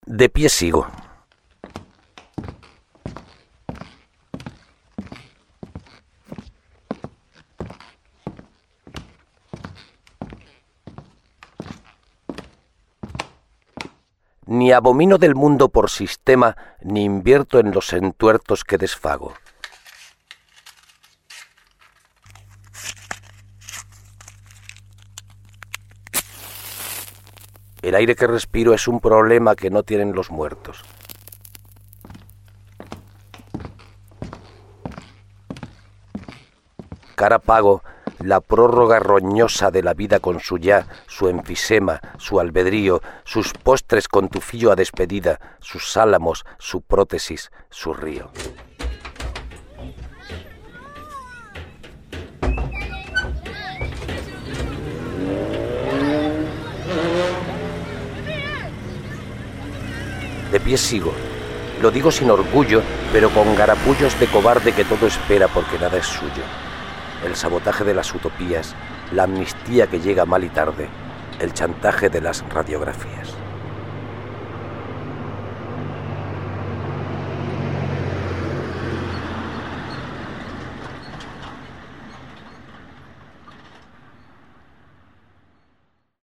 De pie sigo. Ni abomino del mundo por sistema, ni invierto en los entuertos que desfago. El aire que respiro es un problema que no tienen los muertos. Cara pago la prórroga roñosa de la vida con su ya, su enfisema, su albedrío, sus postres con tufillo a despedida, sus álamos, su prótesis, su río. De pie sigo. Lo digo sin orgullo, pero con garapullos de cobarde que todo espera porque nada es suyo. El sabotaje de las utopías, la amnistía que llega mal y tarde, el chantaje de las radiografías.